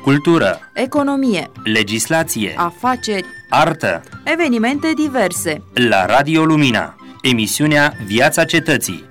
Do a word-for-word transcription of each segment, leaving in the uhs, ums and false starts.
cultură, economie, legislație, afaceri, artă, evenimente diverse. La Radio Lumina, emisiunea Viața Cetății.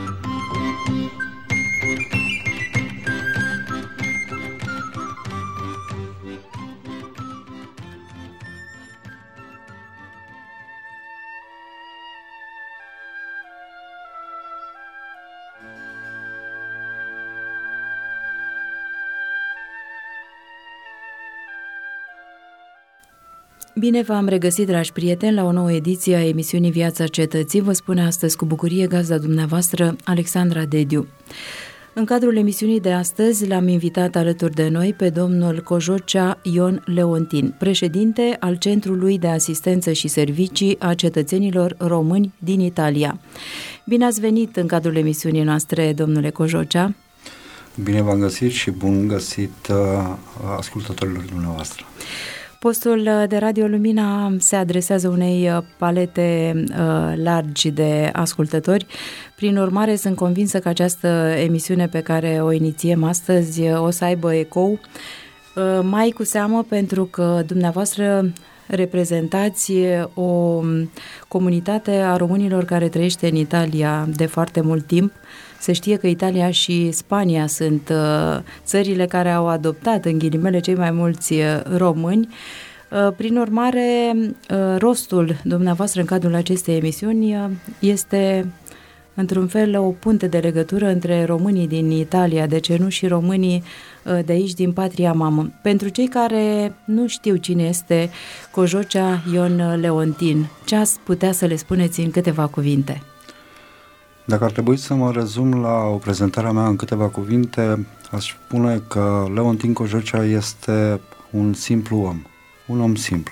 Bine v-am regăsit, dragi prieteni, la o nouă ediție a emisiunii Viața Cetății. Vă spune astăzi cu bucurie gazda dumneavoastră, Alexandra Dediu. În cadrul emisiunii de astăzi l-am invitat alături de noi pe domnul Cojocea Ion Leontin, președinte al Centrului de Asistență și Servicii a Cetățenilor Români din Italia. Bine ați venit în cadrul emisiunii noastre, domnule Cojocea. Bine v-am găsit și bun găsit uh, ascultătorilor dumneavoastră. Postul de Radio Lumina se adresează unei palete uh, largi de ascultători. Prin urmare, sunt convinsă că această emisiune pe care o inițiem astăzi o să aibă ecou, uh, mai cu seamă pentru că dumneavoastră reprezentați o comunitate a românilor care trăiește în Italia de foarte mult timp. Se știe că Italia și Spania sunt uh, țările care au adoptat, în ghilimele, cei mai mulți uh, români. Uh, prin urmare, uh, rostul dumneavoastră în cadrul acestei emisiuni uh, este, într-un fel, o punte de legătură între românii din Italia, de ce nu, și românii uh, de aici, din patria mamă. Pentru cei care nu știu cine este Cojocea Ion Leontin, ce ați putea să le spuneți în câteva cuvinte? Dacă ar trebui să mă rezum la o prezentare a mea în câteva cuvinte, aș spune că Leontin Cojocea este un simplu om, un om simplu.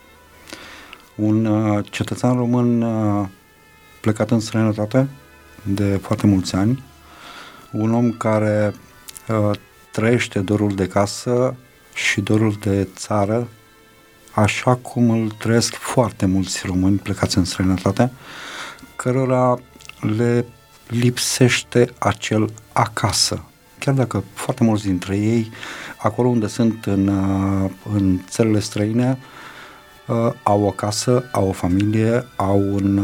Un uh, cetățean român uh, plecat în străinătate de foarte mulți ani, un om care uh, trăiește dorul de casă și dorul de țară, așa cum îl trăiesc foarte mulți români plecați în străinătate, cărora le lipsește acel acasă. Chiar dacă foarte mulți dintre ei, acolo unde sunt în, în țările străine, au o casă, au o familie, au un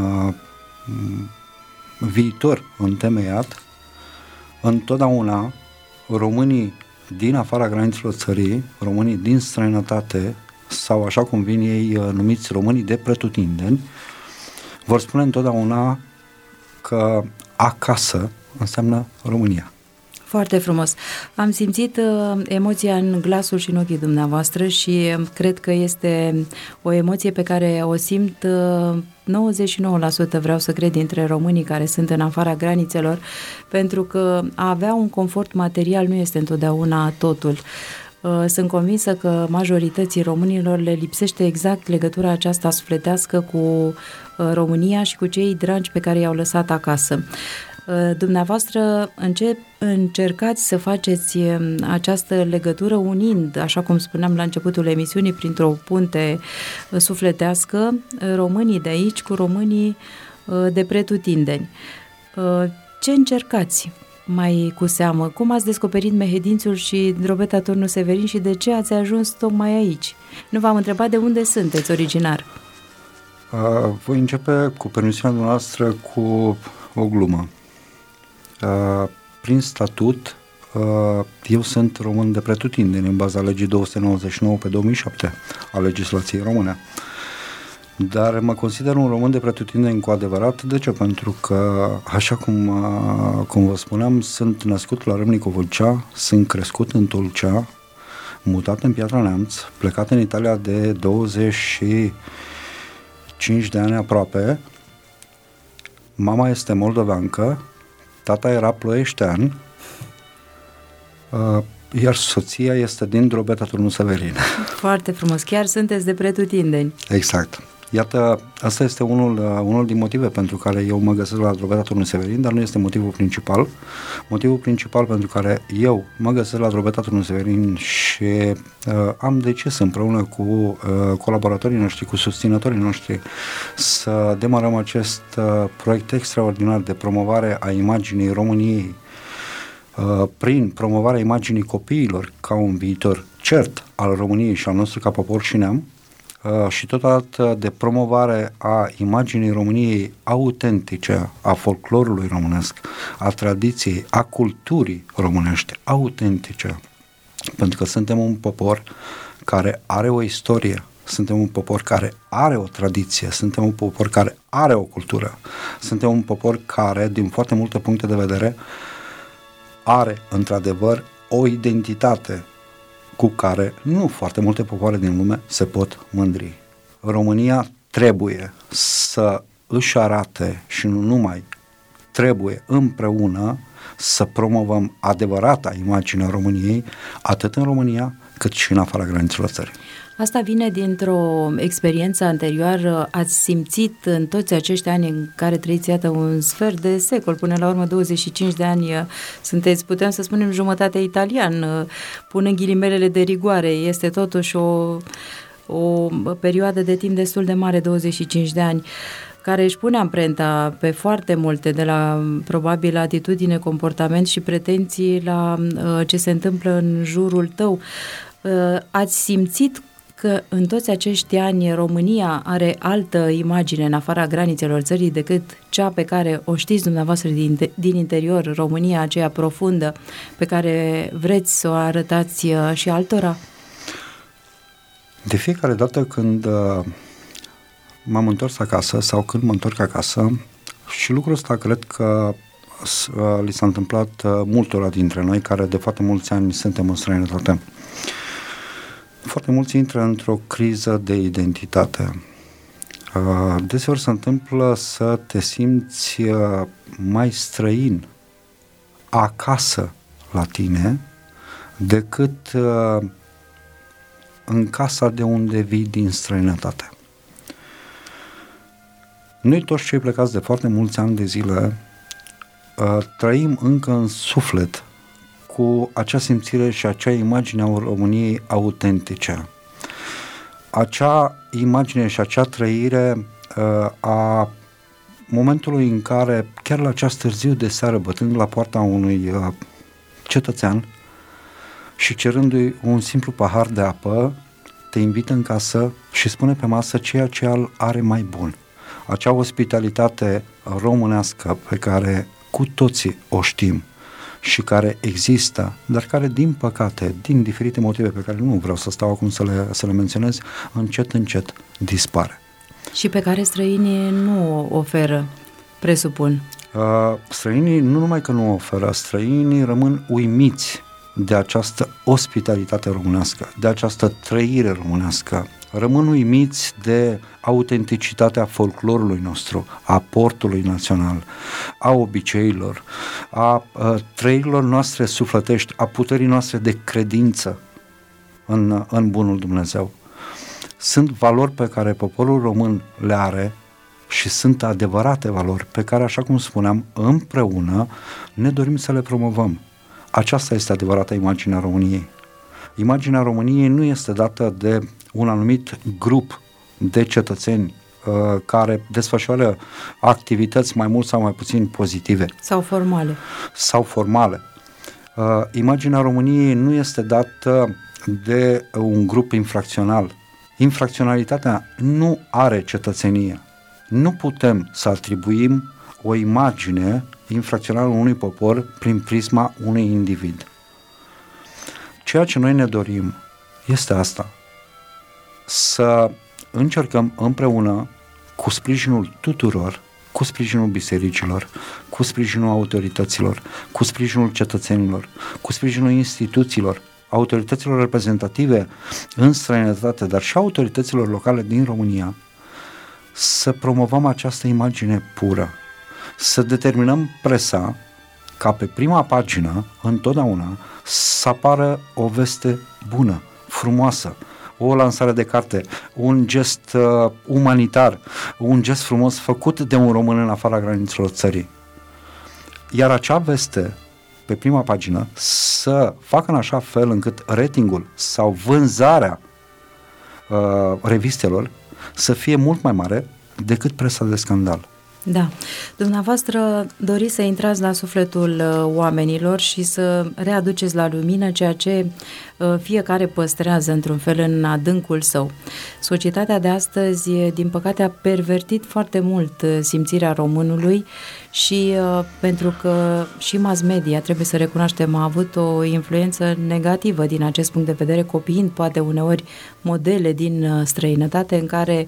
viitor întemeiat, întotdeauna românii din afara granițelor țării, românii din străinătate, sau așa cum vin ei numiți românii de pretutindeni, vor spune întotdeauna că acasă înseamnă România. Foarte frumos. Am simțit uh, emoția în glasul și în ochii dumneavoastră și uh, cred că este o emoție pe care o simt uh, nouăzeci și nouă la sută, vreau să cred, dintre românii care sunt în afara granițelor, pentru că a avea un confort material nu este întotdeauna totul. Sunt convinsă că majorității românilor le lipsește exact legătura aceasta sufletească cu România și cu cei dragi pe care i-au lăsat acasă. Dumneavoastră încep, încercați să faceți această legătură unind, așa cum spuneam la începutul emisiunii, printr-o punte sufletească, românii de aici cu românii de pretutindeni. Ce încercați mai cu seamă? Cum ați descoperit Mehedințul și Drobeta Turnu Severin și de ce ați ajuns tocmai aici? Nu v-am întrebat de unde sunteți originar. Uh, voi începe, cu permisiunea noastră, cu o glumă. Uh, prin statut, uh, eu sunt român de pretutindeni în baza legii două sute nouăzeci și nouă pe două mii șapte a legislației române. Dar mă consider un român de pretutindeni cu adevărat. De ce? Pentru că, așa cum, cum vă spuneam, sunt născut la Râmnicu Vâlcea, sunt crescut în Tulcea, mutat în Piatra Neamț, plecat în Italia de douăzeci și cinci de ani aproape. Mama este moldoveancă, tata era ploieștean, iar soția este din Drobeta Turnu Severin. Foarte frumos, chiar sunteți de pretutindeni. Exact. Iată, asta este unul, unul din motive pentru care eu mă găsesc la Drobeta Turnu Severin, dar nu este motivul principal. Motivul principal pentru care eu mă găsesc la Drobeta Turnu Severin și uh, am decis împreună cu uh, colaboratorii noștri, cu susținătorii noștri, să demarăm acest uh, proiect extraordinar de promovare a imaginii României uh, prin promovarea imaginii copiilor ca un viitor cert al României și al nostru ca popor și neam, uh, și totodată de promovare a imaginii României autentice, a folclorului românesc, a tradiției, a culturii românești autentice, pentru că suntem un popor care are o istorie, suntem un popor care are o tradiție, suntem un popor care are o cultură, suntem un popor care, din foarte multe puncte de vedere, are, într-adevăr, o identitate cu care nu foarte multe popoare din lume se pot mândri. România trebuie să își arate și nu numai, trebuie împreună să promovăm adevărata imagine a României, atât în România cât și în afara granițelor țării. Asta vine dintr-o experiență anterioară. Ați simțit în toți acești ani în care trăiți, iată, un sfert de secol, până la urmă douăzeci și cinci de ani, sunteți, putem să spunem, jumătate italian, pun în ghilimelele de rigoare, este totuși o, o perioadă de timp destul de mare, douăzeci și cinci de ani, care își pune amprenta pe foarte multe, de la probabil atitudine, comportament și pretenții la uh, ce se întâmplă în jurul tău. Uh, ați simțit că în toți acești ani România are altă imagine în afara granițelor țării decât cea pe care o știți dumneavoastră din, din interior, România aceea profundă pe care vreți să o arătați uh, și altora? De fiecare dată când uh, m-am întors acasă sau când mă întorc acasă, și lucrul ăsta cred că uh, li s-a întâmplat uh, multora dintre noi care de foarte mulți ani suntem în străinătate. Foarte mulți intră într-o criză de identitate. Uh, deseori se întâmplă să te simți uh, mai străin acasă la tine decât uh, în casa de unde vii din străinătate. Noi toți cei plecați de foarte mulți ani de zile uh, trăim încă în suflet cu acea simțire și acea imagine a României autentice. Acea imagine și acea trăire uh, a momentului în care, chiar la ceas târziu de seară, bătând la poarta unui uh, cetățean și cerându-i un simplu pahar de apă, te invită în casă și spune pe masă ceea ce el are mai bun. Acea ospitalitate românească pe care cu toții o știm și care există, dar care, din păcate, din diferite motive pe care nu vreau să stau acum să le, să le menționez, încet, încet dispare. Și pe care străinii nu o oferă, presupun. Uh, străinii nu numai că nu o oferă, străinii rămân uimiți de această ospitalitate românească, de această trăire românească. Rămân uimiți de autenticitatea folclorului nostru, a portului național, a obiceiilor, a, a trăirilor noastre sufletești, a puterii noastre de credință în, în bunul Dumnezeu. Sunt valori pe care poporul român le are și sunt adevărate valori pe care, așa cum spuneam, împreună ne dorim să le promovăm. Aceasta este adevărata imagine a României. Imaginea României nu este dată de un anumit grup de cetățeni uh, care desfășoară activități mai mult sau mai puțin pozitive. Sau formale. Sau formale. Uh, imaginea României nu este dată de un grup infracțional. Infracționalitatea nu are cetățenie. Nu putem să atribuim o imagine infracțională unui popor prin prisma unui individ. Ceea ce noi ne dorim este asta, să încercăm împreună, cu sprijinul tuturor, cu sprijinul bisericilor, cu sprijinul autorităților, cu sprijinul cetățenilor, cu sprijinul instituțiilor, autorităților reprezentative în străinătate, dar și autorităților locale din România, să promovăm această imagine pură, să determinăm presa ca pe prima pagină, întotdeauna, să apară o veste bună, frumoasă, o lansare de carte, un gest uh, umanitar, un gest frumos făcut de un român în afara granițelor țării. Iar acea veste, pe prima pagină, să facă în așa fel încât ratingul sau vânzarea uh, revistelor să fie mult mai mare decât presa de scandal. Da. Dumneavoastră doriți să intrați la sufletul oamenilor și să readuceți la lumină ceea ce fiecare păstrează într-un fel în adâncul său. Societatea de astăzi, din păcate, a pervertit foarte mult simțirea românului și pentru că și mass media, trebuie să recunoaștem, a avut o influență negativă din acest punct de vedere, copiind poate uneori modele din străinătate în care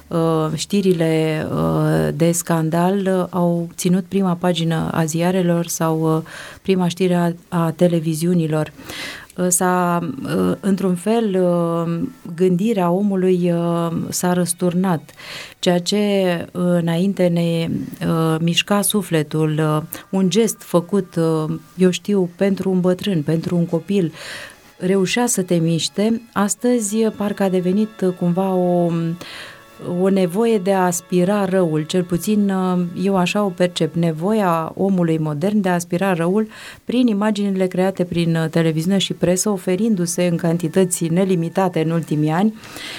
știrile de scandal au ținut prima pagină a ziarelor sau prima știre a, a televiziunilor. S-a, într-un fel, gândirea omului s-a răsturnat, ceea ce înainte ne mișca sufletul, un gest făcut, eu știu, pentru un bătrân, pentru un copil, reușea să te miște. Astăzi parcă a devenit cumva o o nevoie de a aspira răul, cel puțin eu așa o percep, nevoia omului modern de a aspira răul prin imaginile create prin televiziune și presă, oferindu-se în cantități nelimitate în ultimii ani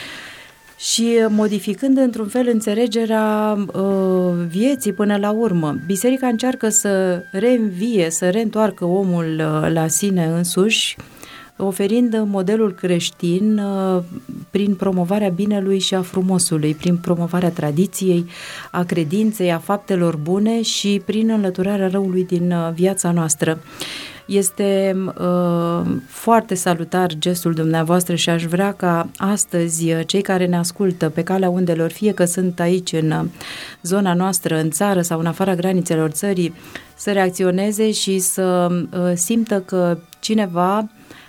și modificând într-un fel înțelegerea uh, vieții până la urmă. Biserica încearcă să reînvie, să reîntoarcă omul uh, la sine însuși, oferind modelul creștin uh, prin promovarea binelui și a frumosului, prin promovarea tradiției, a credinței, a faptelor bune și prin înlăturarea răului din uh, viața noastră. Este uh, foarte salutar gestul dumneavoastră și aș vrea ca astăzi cei care ne ascultă pe calea undelor, fie că sunt aici în zona noastră, în țară sau în afara granițelor țării, să reacționeze și să uh, simtă că cineva,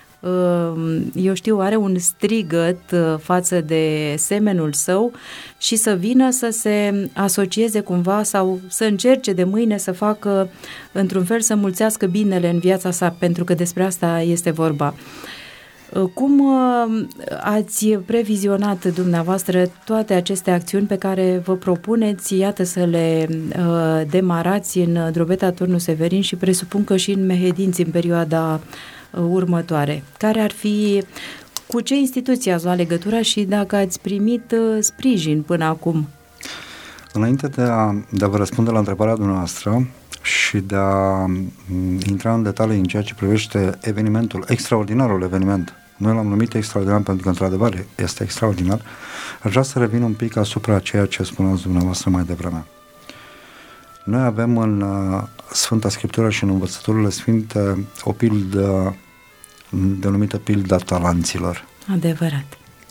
eu știu, are un strigăt față de semenul său și să vină să se asocieze cumva sau să încerce de mâine să facă, într-un fel, să mulțească binele în viața sa, pentru că despre asta este vorba. Cum ați previzionat dumneavoastră toate aceste acțiuni pe care vă propuneți, iată, să le demarați în Drobeta Turnul Severin și presupun că și în Mehedinți în perioada următoare? Care ar fi, cu ce instituții ați luat legătura și dacă ați primit sprijin până acum? Înainte de a, de a vă răspunde la întrebarea dumneavoastră și de a intra în detalii în ceea ce privește evenimentul, extraordinarul eveniment, noi l-am numit extraordinar pentru că într-adevăr este extraordinar, aș vrea să revin un pic asupra ceea ce spuneați dumneavoastră mai devreme. Noi avem în uh, Sfânta Scriptură și în învățăturile sfinte o pildă denumită pilda talanților. Adevărat.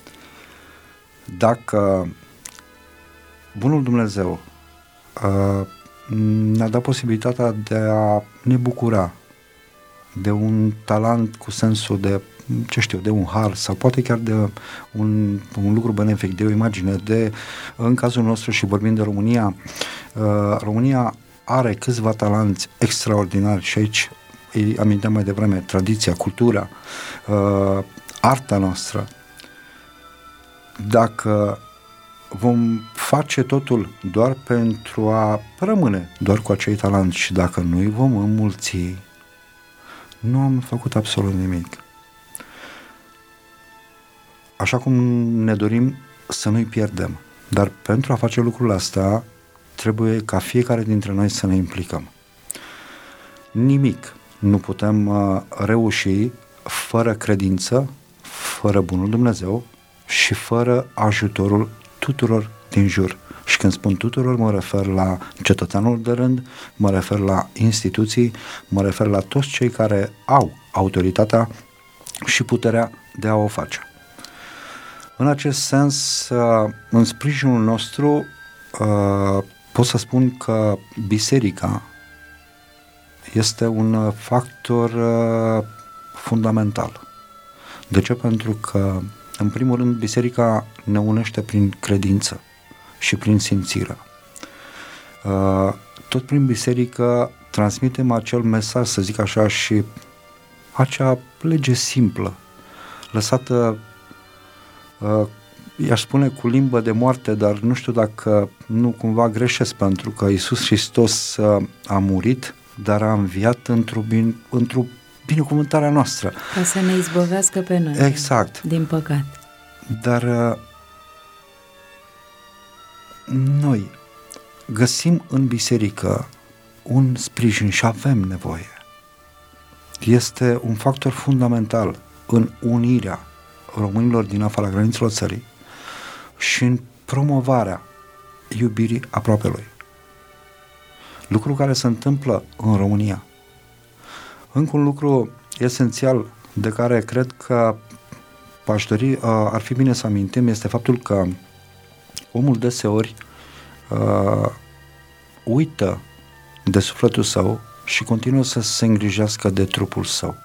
Dacă Bunul Dumnezeu uh, ne-a dat posibilitatea de a ne bucura de un talent cu sensul de, ce știu, de un har sau poate chiar de un, un lucru benefic, de o imagine, de, în cazul nostru și vorbind de România, uh, România are câțiva talanți extraordinari și aici îi aminteam mai devreme, tradiția, cultura, uh, arta noastră. Dacă vom face totul doar pentru a rămâne doar cu acei talanți și dacă nu îi vom înmulți, nu am făcut absolut nimic. Așa cum ne dorim să nu-i pierdem, dar pentru a face lucrul astea trebuie ca fiecare dintre noi să ne implicăm. Nimic nu putem uh, reuși fără credință, fără Bunul Dumnezeu și fără ajutorul tuturor din jur. Și când spun tuturor, mă refer la cetățeanul de rând, mă refer la instituții, mă refer la toți cei care au autoritatea și puterea de a o face. În acest sens, în sprijinul nostru, pot să spun că biserica este un factor fundamental. De ce? Pentru că, în primul rând, biserica ne unește prin credință și prin simțire. Tot prin biserică transmitem acel mesaj, să zic așa, și acea lege simplă, lăsată, i-aș spune cu limbă de moarte, dar nu știu dacă nu cumva greșesc, pentru că Iisus Hristos a murit, dar a înviat într-o, bine, într-o binecuvântarea noastră. Ca să ne izbăvească pe noi. Exact. Din păcat. Dar noi, găsim în biserică un sprijin și avem nevoie. Este un factor fundamental în unirea românilor din afara granițelor țării și în promovarea iubirii aproapelui. Lucru care se întâmplă în România. Încă un lucru esențial de care cred că aș dori, ar fi bine să amintim, este faptul că omul deseori uh, uită de sufletul său și continuă să se îngrijească de trupul său.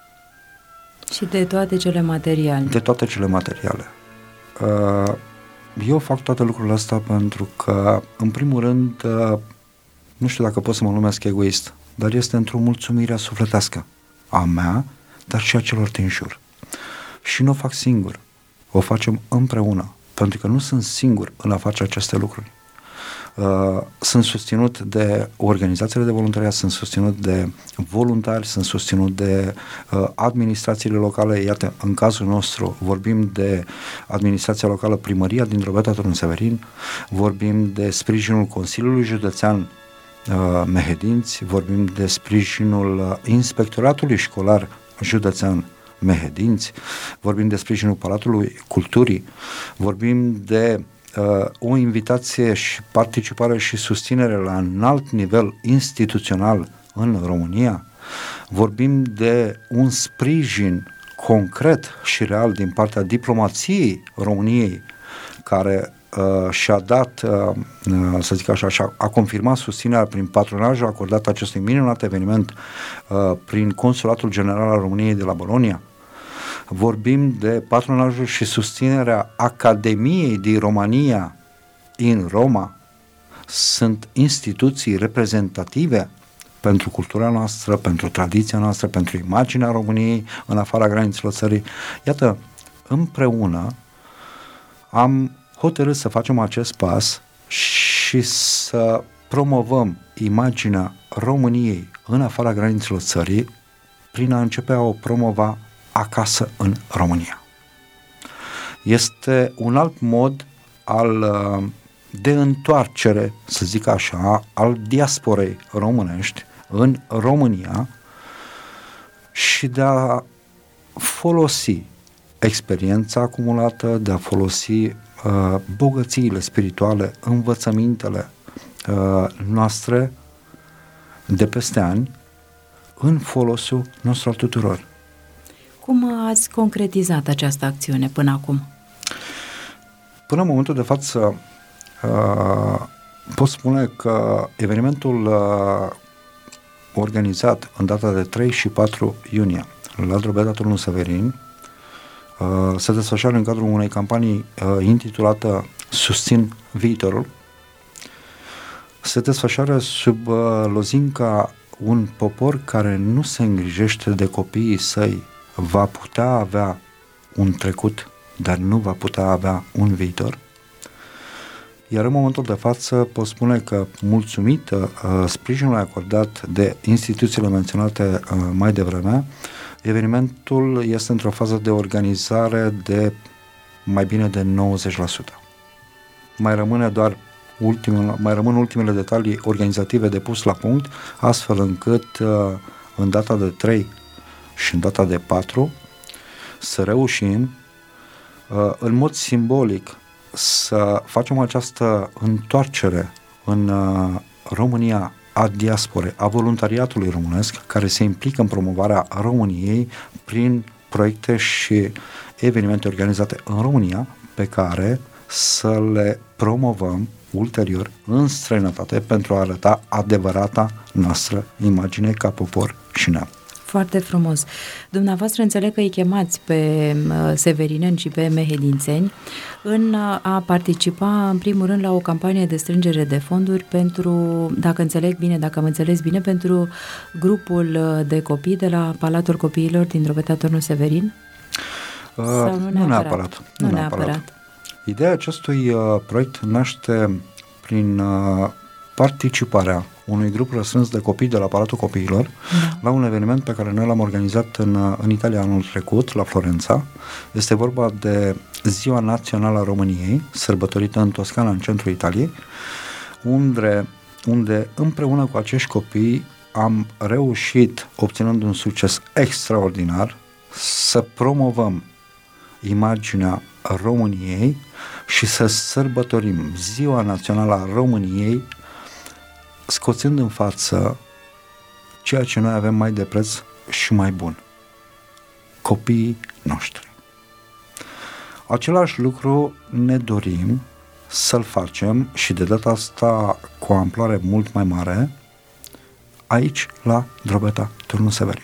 Și de toate cele materiale. De toate cele materiale. Uh, eu fac toate lucrurile astea pentru că, în primul rând, uh, nu știu dacă pot să mă numesc egoist, dar este într-o mulțumire sufletească a mea, dar și a celor din jur. Și nu o fac singur, o facem împreună, pentru că nu sunt singur în a face aceste lucruri. Uh, sunt susținut de organizațiile de voluntariat, sunt susținut de voluntari, sunt susținut de uh, administrațiile locale. Iată, în cazul nostru vorbim de administrația locală, primăria din Drobeta Turnul Severin, vorbim de sprijinul Consiliului Județean uh, Mehedinți, vorbim de sprijinul uh, Inspectoratului Școlar Județean Mehedinți, vorbim de sprijinul Palatului Culturii, vorbim de uh, o invitație și participare și susținere la un alt nivel instituțional în România, vorbim de un sprijin concret și real din partea diplomației României, care uh, și-a dat, uh, uh, să zic așa, și-a, a confirmat susținerea prin patronajul acordat acestui minunat eveniment uh, prin Consulatul General al României de la Bologna. Vorbim de patronajul și susținerea Academiei din România în Roma. Sunt instituții reprezentative pentru cultura noastră, pentru tradiția noastră, pentru imaginea României în afara granițelor țării. Iată, împreună am hotărât să facem acest pas și să promovăm imaginea României în afara granițelor țării prin a începe a o promova acasă în România. Este un alt mod al de întoarcere, să zic așa, al diasporei românești în România și de a folosi experiența acumulată, de a folosi uh, bogățiile spirituale, învățămintele uh, noastre de peste ani în folosul nostru al tuturor. Cum ați concretizat această acțiune până acum? Până în momentul de față uh, pot spune că evenimentul uh, organizat în data de trei și patru iunie la Drobeta Turnul Severin uh, se desfășoară în cadrul unei campanii uh, intitulată Susțin viitorul. Se desfășoară sub uh, lozinca un popor care nu se îngrijește de copiii săi va putea avea un trecut, dar nu va putea avea un viitor. Iar în momentul de față pot spune că, mulțumită uh, sprijinului acordat de instituțiile menționate uh, mai devreme, evenimentul este într-o fază de organizare de mai bine de nouăzeci la sută. Mai rămâne doar ultimele, mai rămân ultimele detalii organizative de pus la punct, astfel încât uh, în data de trei și în data de patru să reușim uh, în mod simbolic să facem această întoarcere în uh, România a diasporei, a voluntariatului românesc care se implică în promovarea României prin proiecte și evenimente organizate în România pe care să le promovăm ulterior în străinătate pentru a arăta adevărata noastră imagine ca popor și neam. Foarte frumos. Dumneavoastră înțeleg că îi chemați pe severineni și pe mehedințeni în a participa, în primul rând, la o campanie de strângere de fonduri pentru, dacă înțeleg bine, dacă am înțeles bine, pentru grupul de copii de la Palatul Copiilor din Drobeta Turnul Severin? Uh, Sau nu, nu neapărat. Nu, nu neapărat. neapărat. Ideea acestui uh, proiect naște prin uh, participarea unui grup răstrâns de copii de la Palatul Copiilor da. la un eveniment pe care noi l-am organizat în, în Italia anul trecut, la Florența. Este vorba de Ziua Națională a României, sărbătorită în Toscana, în centrul Italiei, unde, unde împreună cu acești copii am reușit, obținând un succes extraordinar, să promovăm imaginea României și să sărbătorim Ziua Națională a României, scoțând în față ceea ce noi avem mai de preț și mai bun: copiii noștri. Același lucru ne dorim să-l facem și de data asta cu o amploare mult mai mare aici la Drobeta Turnul Severin.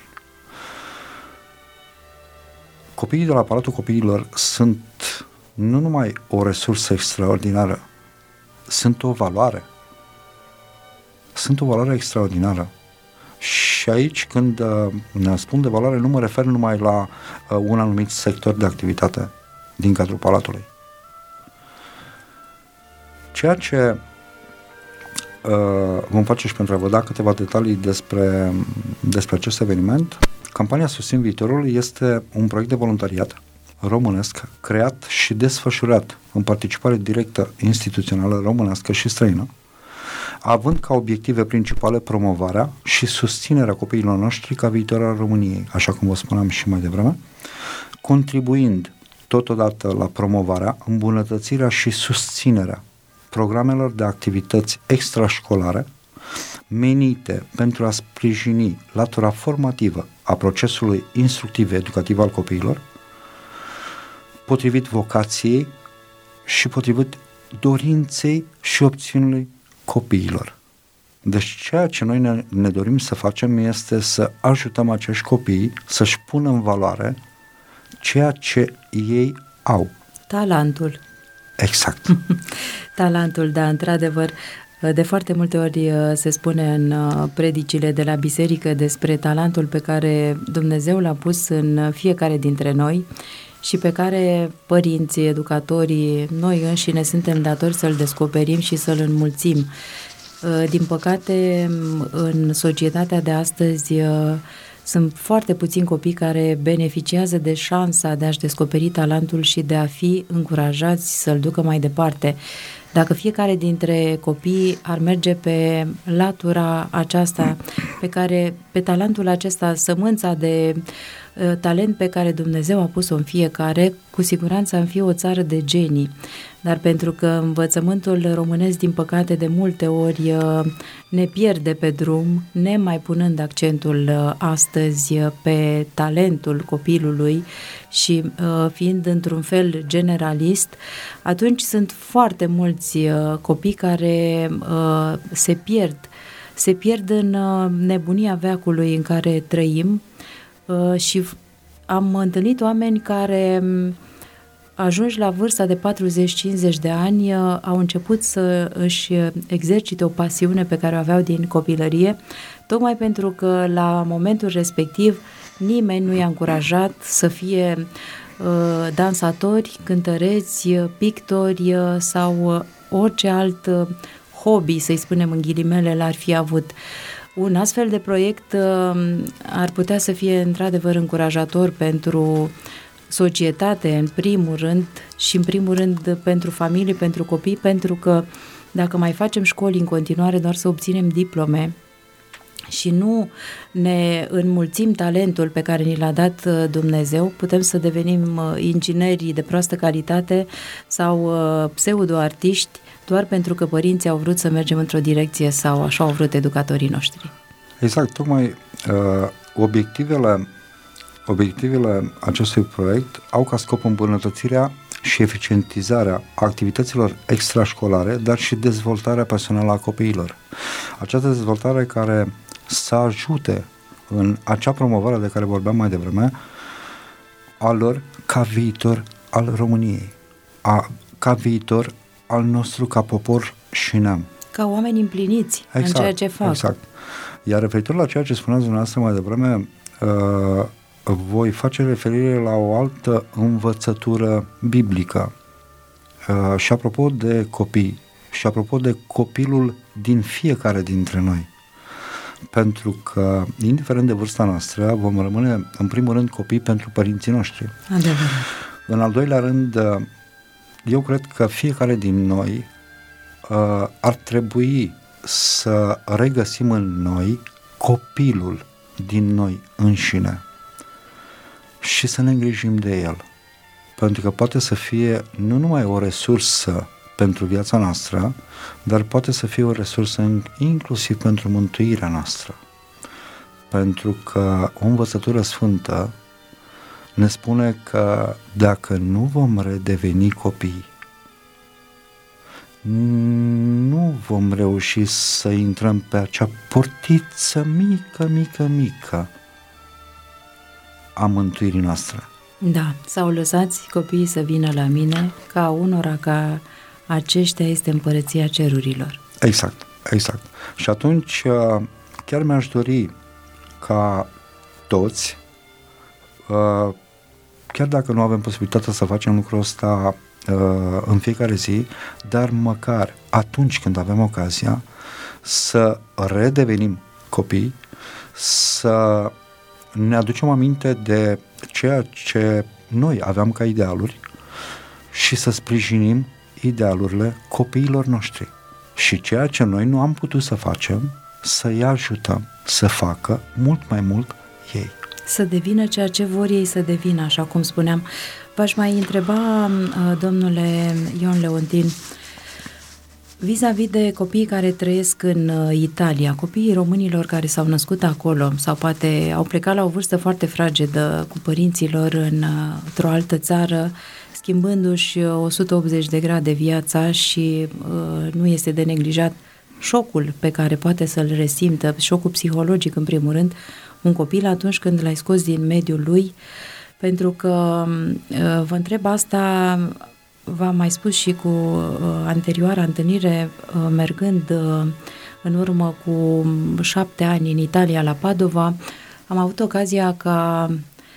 Copiii de la Palatul Copiilor sunt nu numai o resursă extraordinară, sunt o valoare. Sunt o valoare extraordinară. Și aici, când ne spun de valoare, nu mă refer numai la un anumit sector de activitate din cadrul Palatului. Ceea ce uh, vom face și pentru a vă da câteva detalii despre, despre acest eveniment, campania Susțin Viitorul este un proiect de voluntariat românesc creat și desfășurat în participare directă instituțională românească și străină, având ca obiective principale promovarea și susținerea copiilor noștri ca viitor al României, așa cum vă spuneam și mai devreme, contribuind totodată la promovarea, îmbunătățirea și susținerea programelor de activități extrașcolare menite pentru a sprijini latura formativă a procesului instructiv educativ al copiilor, potrivit vocației și potrivit dorinței și opțiunii copiilor. Deci ceea ce noi ne, ne dorim să facem este să ajutăm acești copii să-și pună în valoare ceea ce ei au. Talentul. Exact. Talentul, da, într-adevăr. De foarte multe ori se spune în predicile de la biserică despre talentul pe care Dumnezeu l-a pus în fiecare dintre noi și pe care părinții, educatorii, noi înșine suntem datori să-l descoperim și să-l înmulțim. Din păcate, în societatea de astăzi sunt foarte puțini copii care beneficiază de șansa de a-și descoperi talentul și de a fi încurajați să-l ducă mai departe. Dacă fiecare dintre copii ar merge pe latura aceasta, pe care, pe talentul acesta, sămânța de uh, talent pe care Dumnezeu a pus-o în fiecare, cu siguranță am fi o țară de genii. Dar pentru că învățământul românesc, din păcate, de multe ori uh, ne pierde pe drum, nemai punând accentul uh, astăzi pe talentul copilului și uh, fiind într-un fel generalist, atunci sunt foarte mulți uh, copii care uh, se pierd, se pierd în uh, nebunia veacului în care trăim uh, și am întâlnit oameni care ajungi la vârsta de patruzeci cincizeci de ani, uh, au început să își exercite o pasiune pe care o aveau din copilărie, tocmai pentru că la momentul respectiv nimeni nu i-a încurajat să fie uh, dansatori, cântăreți, pictori uh, sau uh, orice alt uh, hobby, să-i spunem în ghilimele, l-ar fi avut. Un astfel de proiect uh, ar putea să fie într-adevăr încurajator pentru societate, în primul rând, și în primul rând pentru familie, pentru copii, pentru că dacă mai facem școli în continuare doar să obținem diplome și nu ne înmulțim talentul pe care ni l-a dat Dumnezeu, putem să devenim ingineri de proastă calitate sau pseudo-artiști doar pentru că părinții au vrut să mergem într-o direcție sau așa au vrut educatorii noștri. Exact, tocmai uh, obiectivele, obiectivele acestui proiect au ca scop îmbunătățirea și eficientizarea activităților extrașcolare, dar și dezvoltarea personală a copiilor. Această dezvoltare care să ajute în acea promovare de care vorbeam mai devreme a lor ca viitor al României, a, ca viitor al nostru ca popor și neam. Ca oameni împliniți exact, în ceea ce fac. Exact. Iar referitor la ceea ce spuneați dumneavoastră mai devreme, uh, voi face referire la o altă învățătură biblică. Uh, și apropo de copii, și apropo de copilul din fiecare dintre noi. Pentru că, indiferent de vârsta noastră, vom rămâne, în primul rând, copii pentru părinții noștri. Adevărat. În al doilea rând, eu cred că fiecare din noi uh, ar trebui să regăsim în noi copilul din noi înșine și să ne îngrijim de el. Pentru că poate să fie nu numai o resursă pentru viața noastră, dar poate să fie o resursă inclusiv pentru mântuirea noastră. Pentru că o învățătură sfântă ne spune că dacă nu vom redeveni copii, nu vom reuși să intrăm pe acea portiță mică, mică, mică a mântuirii noastre. Da, sau lăsați copiii să vină la mine, ca unora ca aceștia este împărăția cerurilor. Exact, exact. Și atunci chiar mi-aș dori ca toți, chiar dacă nu avem posibilitatea să facem lucrul ăsta în fiecare zi, dar măcar atunci când avem ocazia să redevenim copii, să ne aducem aminte de ceea ce noi aveam ca idealuri și să sprijinim idealurile copiilor noștri. Și ceea ce noi nu am putut să facem, să-i ajutăm să facă mult mai mult ei. Să devină ceea ce vor ei să devină, așa cum spuneam. V-aș mai întreba, domnule Ion Leontin, vis-a-vis de copiii care trăiesc în Italia, copiii românilor care s-au născut acolo sau poate au plecat la o vârstă foarte fragedă cu părinților în, într-o altă țară, schimbându-și o sută optzeci de grade viața și uh, nu este de neglijat șocul pe care poate să-l resimtă, șocul psihologic în primul rând, un copil atunci când l-ai scos din mediul lui, pentru că uh, vă întreb asta, v-am mai spus și cu uh, anterioara întâlnire, uh, mergând uh, în urmă cu șapte ani în Italia, la Padova, am avut ocazia ca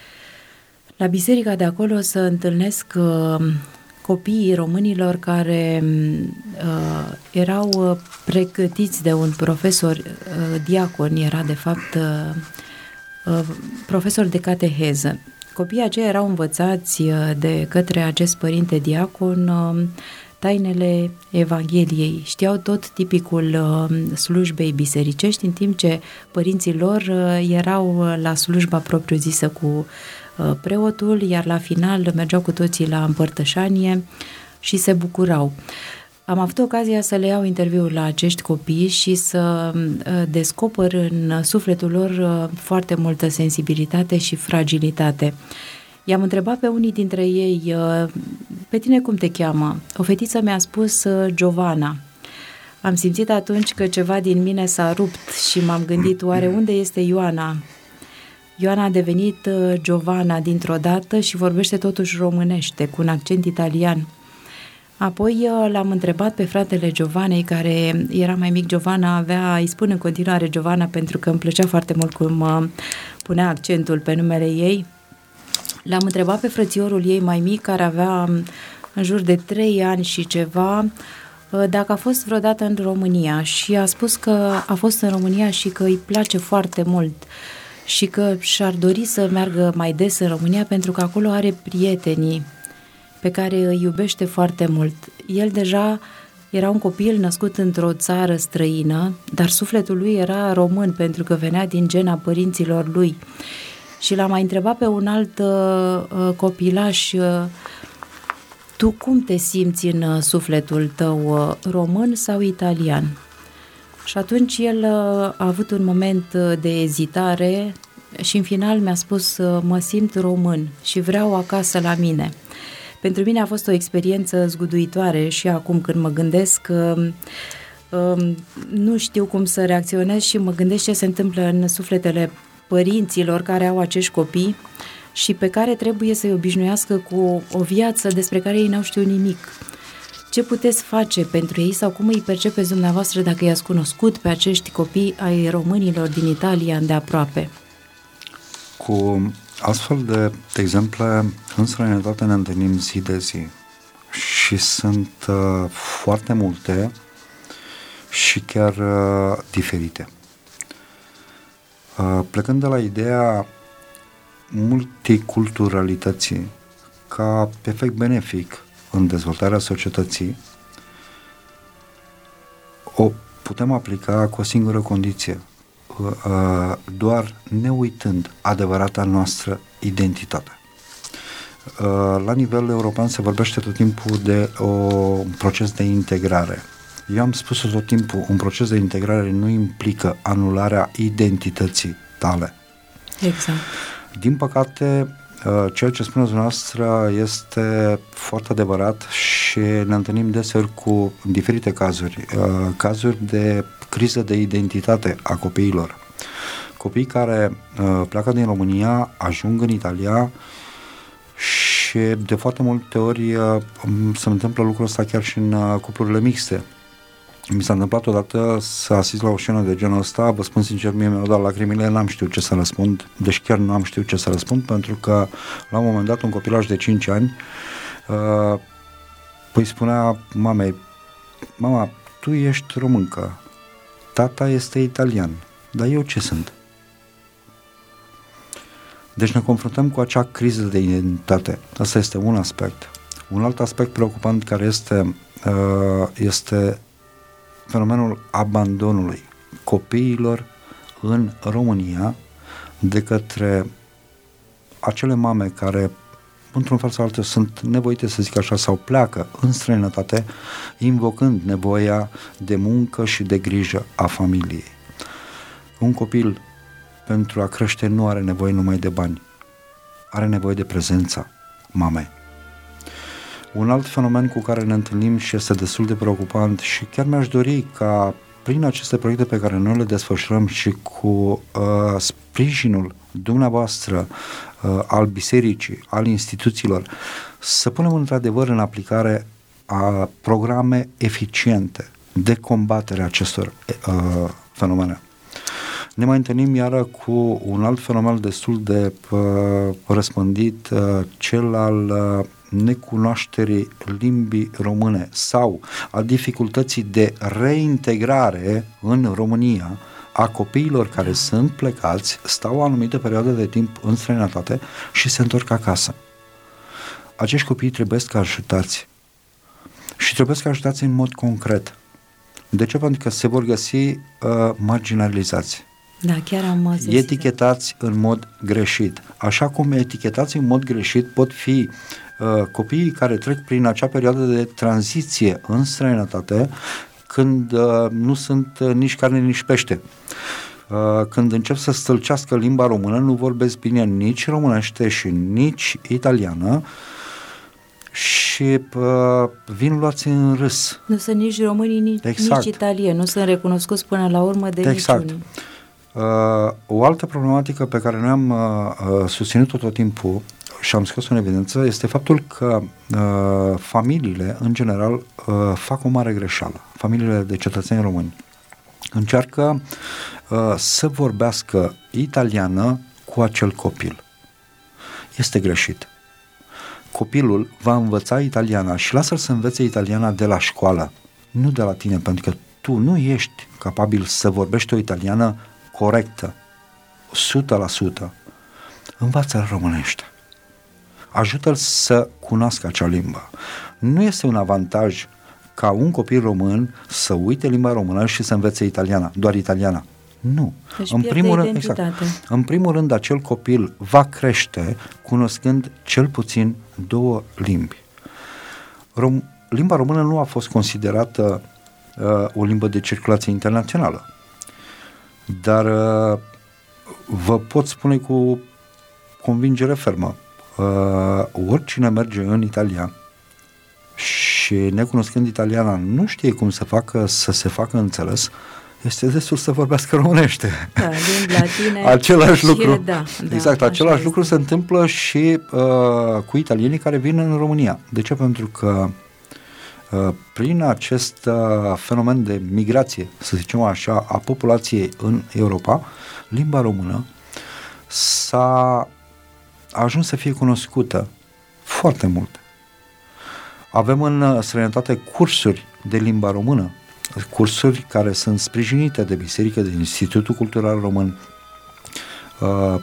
la biserica de acolo să întâlnesc uh, copiii românilor care uh, erau pregătiți de un profesor, uh, diacon, era de fapt uh, uh, profesor de cateheză. Copiii aceia erau învățați uh, de către acest părinte diacon uh, tainele Evangheliei, știau tot tipicul uh, slujbei bisericești, în timp ce părinții lor uh, erau la slujba propriu-zisă cu preotul, iar la final mergeau cu toții la împărtășanie și se bucurau. Am avut ocazia să le iau interviul la acești copii și să descoper în sufletul lor foarte multă sensibilitate și fragilitate. I-am întrebat pe unii dintre ei, pe tine cum te cheamă? O fetiță mi-a spus Giovanna. Am simțit atunci că ceva din mine s-a rupt și m-am gândit, oare unde este Ioana? Ioana a devenit Giovanna dintr-o dată și vorbește totuși românește, cu un accent italian. Apoi l-am întrebat pe fratele Giovanei, care era mai mic. Giovanna avea, îi spun în continuare Giovanna, pentru că îmi plăcea foarte mult cum punea accentul pe numele ei. L-am întrebat pe frățiorul ei mai mic, care avea în jur de trei ani și ceva, dacă a fost vreodată în România, și a spus că a fost în România și că îi place foarte mult și că și-ar dori să meargă mai des în România pentru că acolo are prietenii pe care îi iubește foarte mult. El deja era un copil născut într-o țară străină, dar sufletul lui era român pentru că venea din gena părinților lui. Și l-am mai întrebat pe un alt uh, copilaș, uh, tu cum te simți în sufletul tău, uh, român sau italian? Și atunci el a avut un moment de ezitare și în final mi-a spus, mă simt român și vreau acasă la mine. Pentru mine a fost o experiență zguduitoare și acum când mă gândesc, nu știu cum să reacționez și mă gândesc ce se întâmplă în sufletele părinților care au acești copii și pe care trebuie să-i obișnuiască cu o viață despre care ei n-au știut nimic. Ce puteți face pentru ei sau cum îi percepeți dumneavoastră dacă i-ați cunoscut pe acești copii ai românilor din Italia îndeaproape? Cu astfel de, de exemple, în străinătate ne întâlnim zi de zi și sunt uh, foarte multe și chiar uh, diferite. Uh, plecând de la ideea multiculturalității ca efect benefic în dezvoltarea societății, o putem aplica cu o singură condiție, doar ne uitând adevărata noastră identitate. La nivel european se vorbește tot timpul de o, un proces de integrare. Eu am spus tot timpul, un proces de integrare nu implică anularea identității tale. Exact. Din păcate, ceea ce spuneți dumneavoastră este foarte adevărat și ne întâlnim deseori cu diferite cazuri, cazuri de criză de identitate a copiilor. Copii care pleacă din România, ajung în Italia și de foarte multe ori se întâmplă lucrul ăsta chiar și în cuplurile mixte. Mi s-a întâmplat odată să asist la o scenă de genul ăsta, vă spun sincer, mie mi-au dat lacrimile, n-am știut ce să răspund, deci chiar nu am știut ce să răspund, pentru că la un moment dat un copilaj de cinci ani uh, îi spunea mamei, mama, tu ești româncă, tata este italian, dar eu ce sunt? Deci ne confruntăm cu acea criză de identitate. Asta este un aspect. Un alt aspect preocupant care este uh, este fenomenul abandonului copiilor în România de către acele mame care, într-un fel sau altul, sunt nevoite, să zic așa, sau pleacă în străinătate, invocând nevoia de muncă și de grijă a familiei. Un copil, pentru a crește, nu are nevoie numai de bani, are nevoie de prezența mamei. Un alt fenomen cu care ne întâlnim și este destul de preocupant și chiar mi-aș dori ca prin aceste proiecte pe care noi le desfășurăm și cu uh, sprijinul dumneavoastră uh, al bisericii, al instituțiilor, să punem într-adevăr în aplicare a programe eficiente de combatere a acestor uh, fenomene. Ne mai întâlnim iară cu un alt fenomen destul de uh, răspândit, uh, cel al uh, necunoașterii limbii române sau a dificultății de reintegrare în România a copiilor care sunt plecați, stau o anumită perioadă de timp în străinătate și se întorc acasă. Acești copii trebuie să ajutați și trebuie să ajutați în mod concret. De ce? Pentru că se vor găsi uh, marginalizați. Da, chiar am zis. Etichetați în mod greșit. Așa cum etichetați în mod greșit pot fi uh, copiii care trec prin acea perioadă de tranziție în străinătate, când uh, nu sunt uh, nici carne, nici pește. Uh, când încep să stâlcească limba română, nu vorbesc bine nici românește și nici italiană și uh, vin luați în râs. Nu sunt nici români, nici, exact. nici italieni, nu sunt recunoscuți până la urmă de exact. niciunii. Uh, o altă problematică pe care noi am uh, susținut-o tot timpul și am scos în evidență este faptul că uh, familiile, în general, uh, fac o mare greșeală. Familiile de cetățeni români încearcă uh, să vorbească italiană cu acel copil. Este greșit. Copilul va învăța italiana și lasă-l să învețe italiana de la școală, nu de la tine, pentru că tu nu ești capabil să vorbești o italiană corectă, o sută la sută. Învață-l românește. Ajută-l să cunoască acea limbă. Nu este un avantaj ca un copil român să uite limba română și să învețe italiana, doar italiana. Nu. Deci în primul rând, exact, în primul rând, acel copil va crește cunoscând cel puțin două limbi. Rom- limba română nu a fost considerată uh, o limbă de circulație internațională. Dar uh, vă pot spune cu convingere fermă, uh, oricine merge în Italia și necunoscând italiana nu știe cum să facă, să se facă înțeles, este destul să vorbească românește. Da, limbi latine. Același lucru. Da, da, exact, același este. lucru se întâmplă și uh, cu italienii care vin în România. De ce? Pentru că uh, prin acest uh, fenomen de migrație, să zicem așa, a populației în Europa, limba română s-a ajuns să fie cunoscută foarte mult. Avem în străinătate cursuri de limba română, cursuri care sunt sprijinite de biserică, de Institutul Cultural Român. Uh,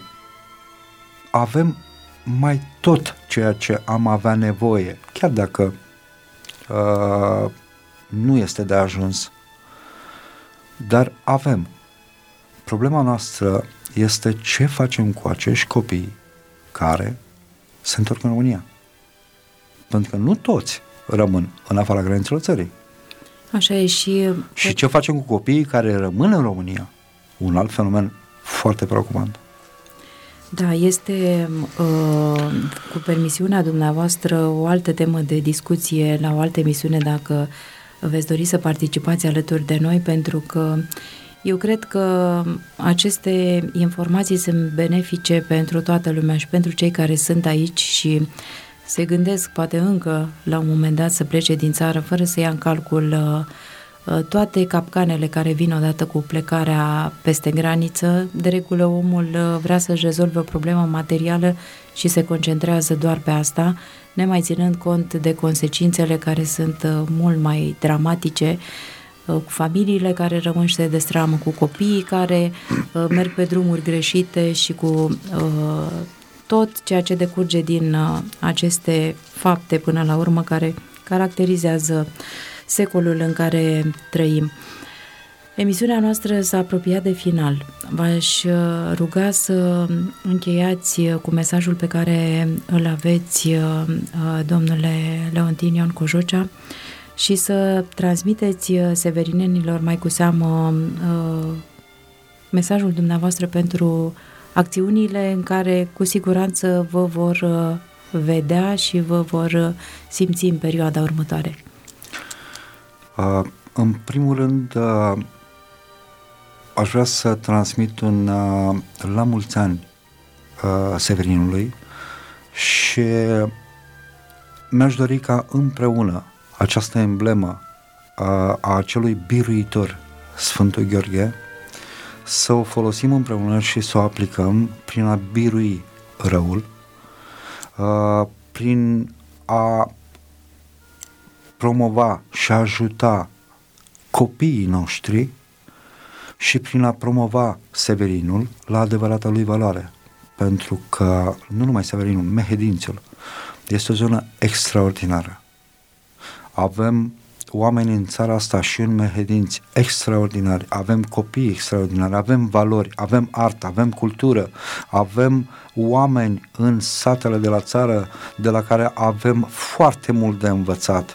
avem mai tot ceea ce am avea nevoie, chiar dacă uh, nu este de ajuns. dar avem. Problema noastră este ce facem cu acești copii care se întorc în România. Pentru că nu toți rămân în afara granițelor țării. Așa e și... Și ce facem cu copiii care rămân în România? Un alt fenomen foarte preocupant. Da, este, uh, cu permisiunea dumneavoastră, o altă temă de discuție la o altă emisiune, dacă veți dori să participați alături de noi, pentru că eu cred că aceste informații sunt benefice pentru toată lumea și pentru cei care sunt aici și se gândesc poate încă la un moment dat să plece din țară fără să ia în calcul uh, toate capcanele care vin odată cu plecarea peste graniță. De regulă omul uh, vrea să-și rezolve o problemă materială și se concentrează doar pe asta, nemai ținând cont de consecințele care sunt uh, mult mai dramatice, uh, cu familiile care rămân și se destramă, cu copiii care uh, merg pe drumuri greșite și cu... Uh, tot ceea ce decurge din uh, aceste fapte până la urmă care caracterizează secolul în care trăim. Emisiunea noastră s-a apropiat de final. V-aș uh, ruga să încheiați uh, cu mesajul pe care îl aveți, uh, uh, domnule Leontin Ion Cojocea, și să transmiteți uh, severinenilor mai cu seamă uh, mesajul dumneavoastră pentru acțiunile în care cu siguranță vă vor vedea și vă vor simți în perioada următoare. Uh, în primul rând, uh, aș vrea să transmit un uh, la mulți ani uh, Severinului și mi-aș dori ca împreună această emblemă uh, a acelui biruitor Sfântul Gheorghe să o folosim împreună și să o aplicăm prin a birui răul, uh, prin a promova și a ajuta copiii noștri și prin a promova Severinul la adevărata lui valoare. Pentru că nu numai Severinul, Mehedințiul este o zonă extraordinară. Avem oameni în țara asta și în Mehedinți extraordinari, avem copii extraordinari, avem valori, avem artă, avem cultură, avem oameni în satele de la țară de la care avem foarte mult de învățat.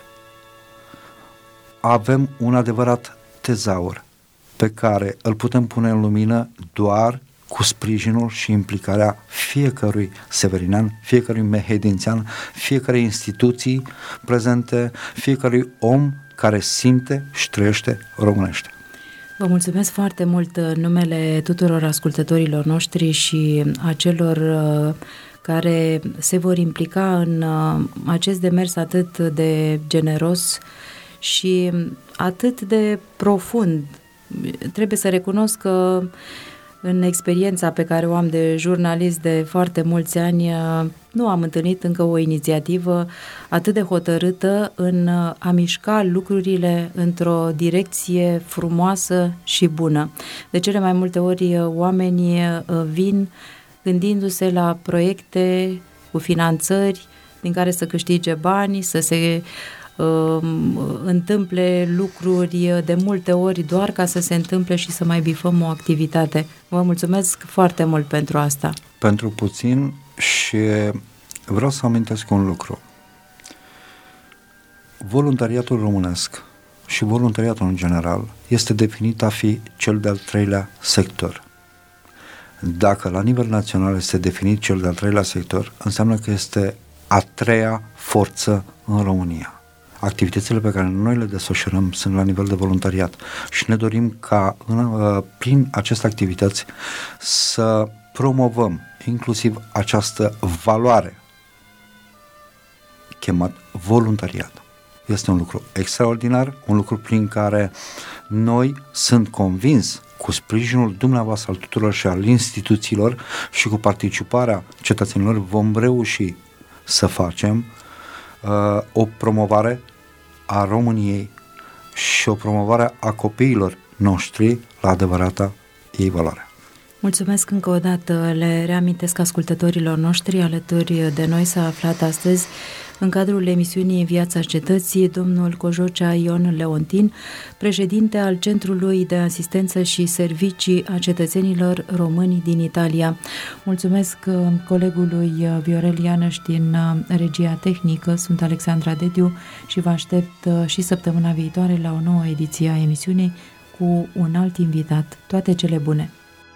Avem un adevărat tezaur pe care îl putem pune în lumină doar cu sprijinul și implicarea fiecărui severinean, fiecărui mehedințean, fiecărei instituții prezente, fiecărui om care simte și trăiește românește. Vă mulțumesc foarte mult în numele tuturor ascultătorilor noștri și a celor care se vor implica în acest demers atât de generos și atât de profund. Trebuie să recunosc că în experiența pe care o am de jurnalist de foarte mulți ani, nu am întâlnit încă o inițiativă atât de hotărâtă în a mișca lucrurile într-o direcție frumoasă și bună. De cele mai multe ori oamenii vin gândindu-se la proiecte cu finanțări din care să câștige bani, să se întâmple lucruri de multe ori doar ca să se întâmple și să mai bifăm o activitate. Vă mulțumesc foarte mult pentru asta. Pentru puțin și vreau să amintesc un lucru. Voluntariatul românesc și voluntariatul în general este definit a fi cel de-al treilea sector. Dacă la nivel național este definit cel de-al treilea sector, înseamnă că este a treia forță în România. Activitățile pe care noi le desfășurăm sunt la nivel de voluntariat și ne dorim ca în, prin aceste activități să promovăm inclusiv această valoare chemat voluntariat. Este un lucru extraordinar, un lucru prin care noi, sunt convins, cu sprijinul dumneavoastră al tuturor și al instituțiilor și cu participarea cetățenilor vom reuși să facem uh, o promovare a României și o promovare a copiilor noștri la adevărata ei valoare. Mulțumesc încă o dată, le reamintesc ascultătorilor noștri, alături de noi s-a aflat astăzi În cadrul emisiunii Viața Cetății, domnul Cojocea Ion Leontin, președinte al Centrului de Asistență și Servicii a Cetățenilor Români din Italia. Mulțumesc colegului Viorel Ianăș din regia tehnică, sunt Alexandra Dediu și vă aștept și săptămâna viitoare la o nouă ediție a emisiunii cu un alt invitat. Toate cele bune!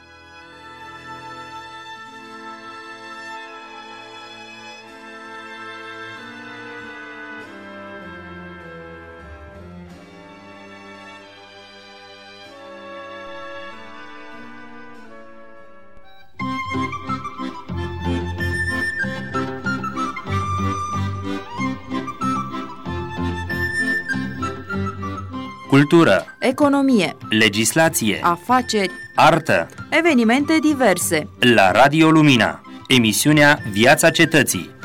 Cultură, Economie, legislație, afaceri, artă. evenimente diverse. La Radio Lumina, emisiunea Viața Cetății.